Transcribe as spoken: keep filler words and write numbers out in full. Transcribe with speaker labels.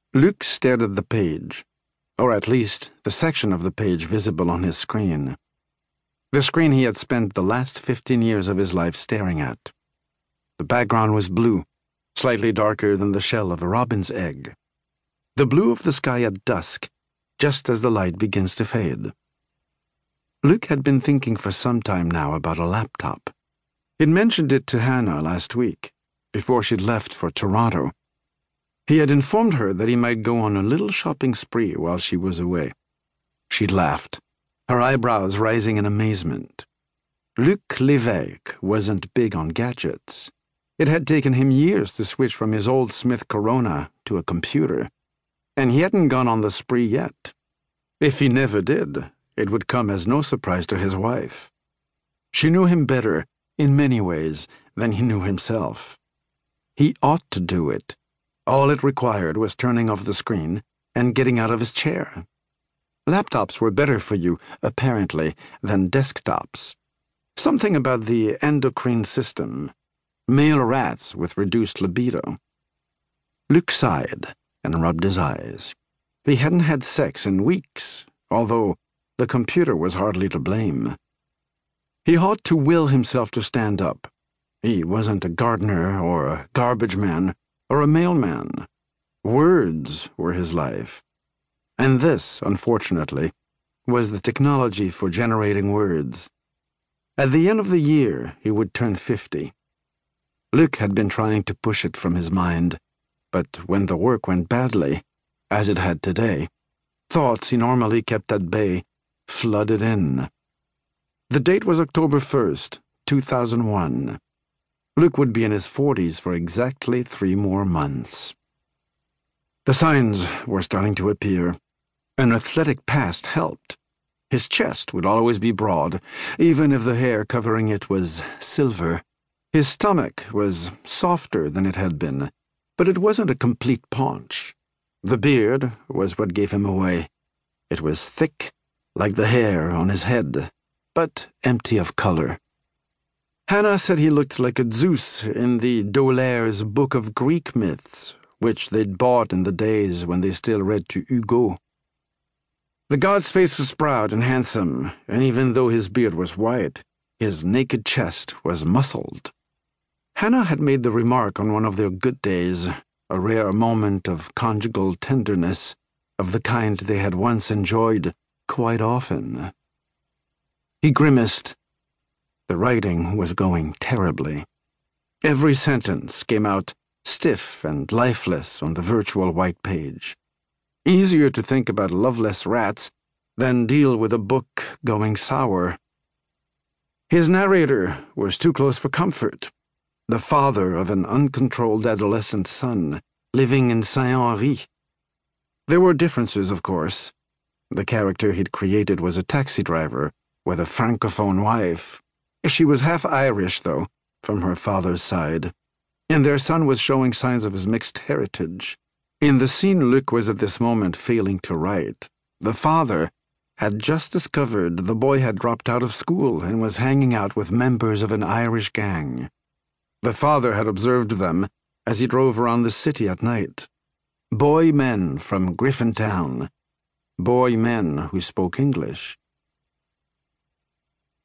Speaker 1: Luc stared at the page, or at least the section of the page visible on his screen. The screen he had spent the last fifteen years of his life staring at. The background was blue, slightly darker than the shell of a robin's egg. The blue of the sky at dusk, just as the light begins to fade. Luc had been thinking for some time now about a laptop. He'd mentioned it to Hannah last week, before she'd left for Toronto. He had informed her that he might go on a little shopping spree while she was away. She'd laughed, her eyebrows rising in amazement. Luc Lévesque wasn't big on gadgets. It had taken him years to switch from his old Smith Corona to a computer, and he hadn't gone on the spree yet. If he never did, it would come as no surprise to his wife. She knew him better, in many ways, than he knew himself. He ought to do it. All it required was turning off the screen and getting out of his chair. Laptops were better for you, apparently, than desktops. Something about the endocrine system. Male rats with reduced libido. Luc sighed and rubbed his eyes. He hadn't had sex in weeks, although the computer was hardly to blame. He ought to will himself to stand up. He wasn't a gardener or a garbage man or a mailman. Words were his life. And this, unfortunately, was the technology for generating words. At the end of the year, he would turn fifty. Luc had been trying to push it from his mind, but when the work went badly, as it had today, thoughts he normally kept at bay flooded in. The date was October first, two thousand one. Luc would be in his forties for exactly three more months. The signs were starting to appear. An athletic past helped. His chest would always be broad, even if the hair covering it was silver. His stomach was softer than it had been, but it wasn't a complete paunch. The beard was what gave him away. It was thick, like the hair on his head, but empty of color. Hannah said he looked like a Zeus in the D'Aulaire's Book of Greek Myths, which they'd bought in the days when they still read to Hugo. The god's face was proud and handsome, and even though his beard was white, his naked chest was muscled. Hannah had made the remark on one of their good days, a rare moment of conjugal tenderness, of the kind they had once enjoyed quite often. He grimaced. The writing was going terribly. Every sentence came out stiff and lifeless on the virtual white page. Easier to think about loveless rats than deal with a book going sour. His narrator was too close for comfort. The father of an uncontrolled adolescent son, living in Saint-Henri. There were differences, of course. The character he'd created was a taxi driver with a francophone wife. She was half Irish, though, from her father's side, and their son was showing signs of his mixed heritage. In the scene Luc was at this moment failing to write, the father had just discovered the boy had dropped out of school and was hanging out with members of an Irish gang. The father had observed them as he drove around the city at night. Boy men from Griffintown. Boy men who spoke English.